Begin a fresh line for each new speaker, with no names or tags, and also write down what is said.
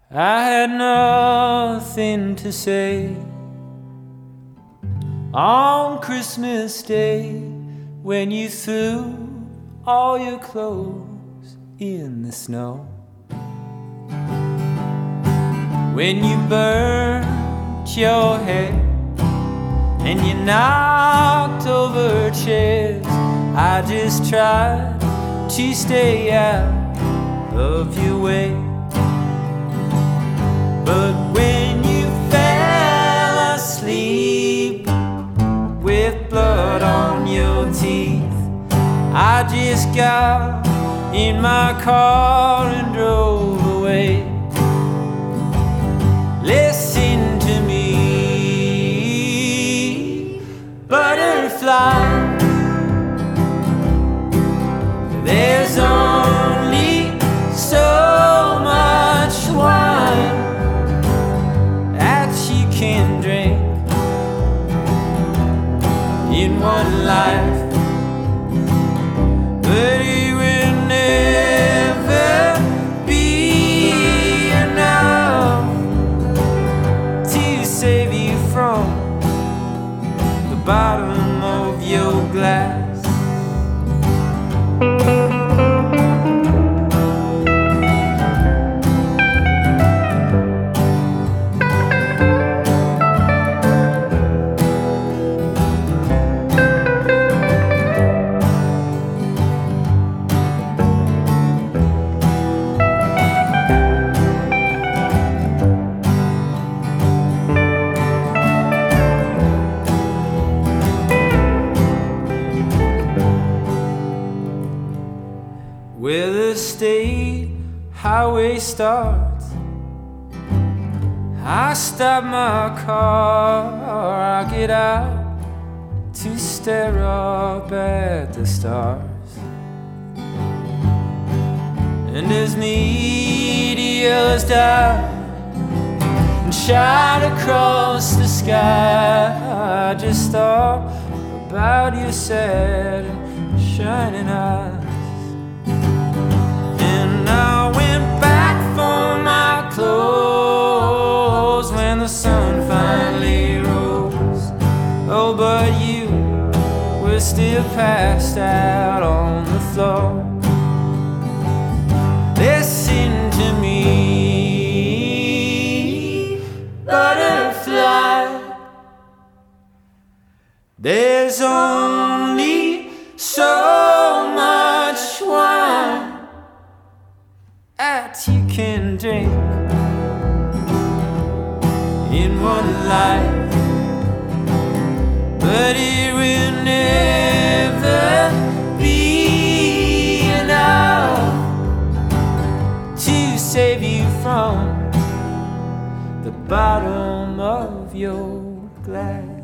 I had nothing to say on Christmas Day when you threw all your clothes in the snow, when you burnt your hair and you knocked over chairs. I just tried to stay out of your way. But when you fell asleep with blood on your teeth, I just got in my car and drove away. Listen to me, butterfly. There's only so much wine that you can drink in one life, but it will never be enough to save you from the bottom of your glass. Where the state highway starts, I stop my car, I get out to stare up at the stars. And as meteors die and shine across the sky, I just thought about your sad and shining eyes. And I went back for my clothes when the sun finally rose. Oh, but you were still passed out on the floor. Listen to me, butterfly. There's only so much wine that you can drink in one life, but it will never be enough to save you from the bottom of your glass.